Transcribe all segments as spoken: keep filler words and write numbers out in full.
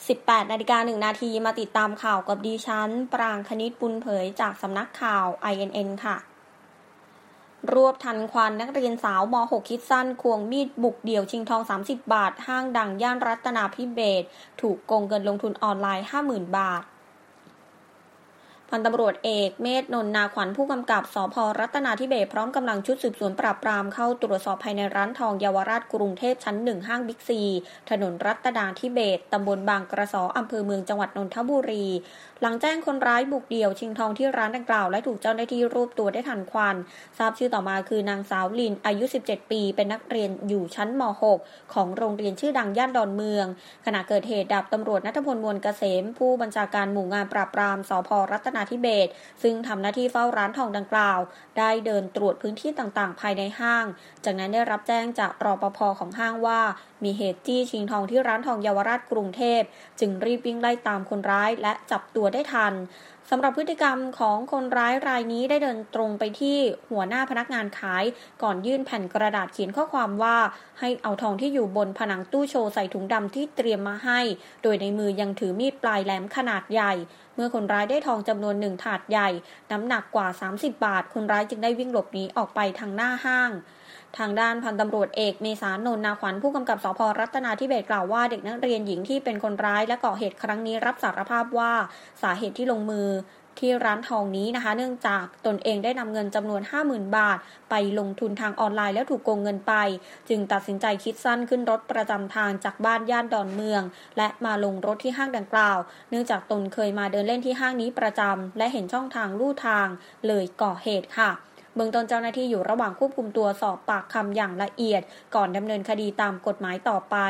สิบแปดนาฬิกาหนึ่งนาทีมาติดตามข่าวกับดิฉันปรางคณิตบุญเผยจากสำนักข่าว ไอ เอ็น เอ็น ค่ะรวบทันควันนักเรียนสาวม .หก คิดสั้นควงมีดบุกเดี่ยวชิงทองสามสิบบาทห้างดังย่านรัตนาภิเบศรถูกโกงเงินลงทุนออนไลน์ ห้าหมื่น บาทพันตำรวจเอกเมธนนท์นาขวัญผู้กำกับสภ.รัตนาธิเบศรพร้อมกำลังชุดสืบสวนปราบปรามเข้าตรวจสอบภายในร้านทองเยาวราชกรุงเทพชั้นหนึ่งห้างบิ๊กซีถนนรัตนาธิเบศรตำบลบางกระสออำเภอเมืองจังหวัดนนทบุรีหลังแจ้งคนร้ายบุกเดี่ยวชิงทองที่ร้านดังกล่าวและถูกเจ้าหน้าที่รวบตัวได้ทันควันทราบชื่อต่อมาคือนางสาวลินอายุสิบเจ็ดปีเป็นนักเรียนอยู่ชั้นม .หก ของโรงเรียนชื่อดังย่านดอนเมืองขณะเกิดเหตุดาบตำรวจณัฐพล มวลเกษมผู้บัญชาการหมู่งานปราบปรามสภ.รัตนาธิเบศรซึ่งทำหน้าที่เฝ้าร้านทองดังกล่าวได้เดินตรวจพื้นที่ต่างๆภายในห้างจากนั้นได้รับแจ้งจากรปภ.ของห้างว่ามีเหตุจี้ชิงทองที่ร้านทองเยาวราชกรุงเทพจึงรีบวิ่งไล่ตามคนร้ายและจับตัวได้ทันสำหรับพฤติกรรมของคนร้ายรายนี้ได้เดินตรงไปที่หัวหน้าพนักงานขายก่อนยื่นแผ่นกระดาษเขียนข้อความว่าให้เอาทองที่อยู่บนผนังตู้โชว์ใส่ถุงดำที่เตรียมมาให้โดยในมือยังถือมีดปลายแหลมขนาดใหญ่เมื่อคนร้ายได้ทองจำนวนหนึ่งถาดใหญ่น้ำหนักกว่าสามสิบบาทคนร้ายจึงได้วิ่งหลบหนีออกไปทางหน้าห้างทางด้านพันตำรวจเอกเมษานนท์นาขวัญผู้กำกับสภ.รัตนาธิเบศรกล่าวว่าเด็กนักเรียนหญิงที่เป็นคนร้ายและก่อเหตุครั้งนี้รับสารภาพว่าสาเหตุที่ลงมือที่ร้านทองนี้นะคะเนื่องจากตนเองได้นำเงินจำนวน ห้าหมื่น บาทไปลงทุนทางออนไลน์แล้วถูกโกงเงินไปจึงตัดสินใจคิดสั้นขึ้นรถประจำทางจากบ้านย่านดอนเมืองและมาลงรถที่ห้างดังกล่าวเนื่องจากตนเคยมาเดินเล่นที่ห้างนี้ประจำและเห็นช่องทางลู่ทางเลยก่อเหตุค่ะเบื้องต้นเจ้าหน้าที่อยู่ระหว่างควบคุมตัวสอบปากคำอย่างละเอียดก่อนดำเนินคดีตามกฎหมายต่อไป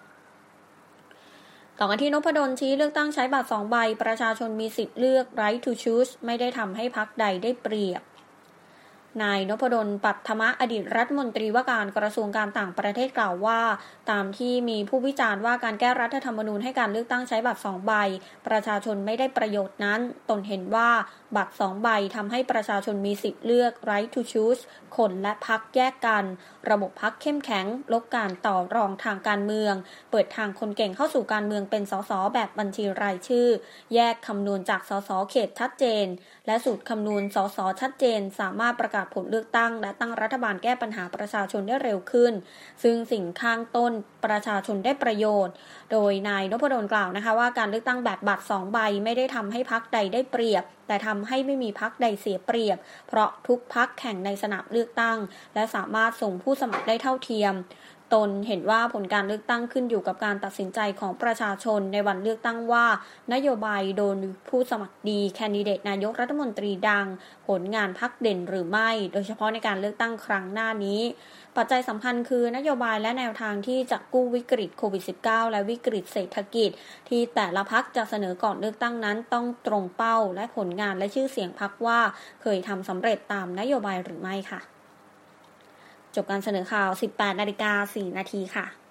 ต่อกันที่นพดลชี้เลือกตั้งใช้บัตรสองใบประชาชนมีสิทธิ์เลือก right to choose ไม่ได้ทำให้พรรคใดได้เปรียบนายนพดลปัทมะอดีตรัฐมนตรีว่าการกระทรวงการต่างประเทศกล่าวว่าตามที่มีผู้วิจารณ์ว่าการแก้รัฐธรรมนูญให้การเลือกตั้งใช้บัตรสองใบประชาชนไม่ได้ประโยชน์นั้นตนเห็นว่าบัตรสองใบทำให้ประชาชนมีสิทธิ์เลือก right to choose คนและพรรคแยกกันระบบพรรคเข้มแข็งลดการต่อรองทางการเมืองเปิดทางคนเก่งเข้าสู่การเมืองเป็นสสแบบบัญชีรายชื่อแยกคำนวณจากสสเขตชัดเจนและสูตรคำนวณสสชัดเจนสามารถประกาศผลเลือกตั้งและตั้งรัฐบาลแก้ปัญหาประชาชนได้เร็วขึ้นซึ่งสิ่งข้างต้นประชาชนได้ประโยชน์โดยนายนพดลกล่าวนะคะว่าการเลือกตั้งแบบบัตรสองใบไม่ได้ทำให้พรรคใดได้เปรียบแต่ทำให้ไม่มีพรรคใดเสียเปรียบเพราะทุกพรรคแข่งในสนามเลือกตั้งและสามารถส่งผู้สมัครได้เท่าเทียมตนเห็นว่าผลการเลือกตั้งขึ้นอยู่กับการตัดสินใจของประชาชนในวันเลือกตั้งว่านโยบายโดนผู้สมัครดีแคนดิเดตนายกรัฐมนตรีดังผลงานพรรคเด่นหรือไม่โดยเฉพาะในการเลือกตั้งครั้งหน้านี้ปัจจัยสำคัญคือนโยบายและแนวทางที่จะกู้วิกฤตโควิด สิบเก้า และวิกฤตเศรษฐกิจที่แต่ละพรรคจะเสนอก่อนเลือกตั้งนั้นต้องตรงเป้าและผลงานและชื่อเสียงพรรคว่าเคยทำสำเร็จตามนโยบายหรือไม่ค่ะจบการเสนอข่าว สิบแปดนาฬิกาสี่นาทีค่ะ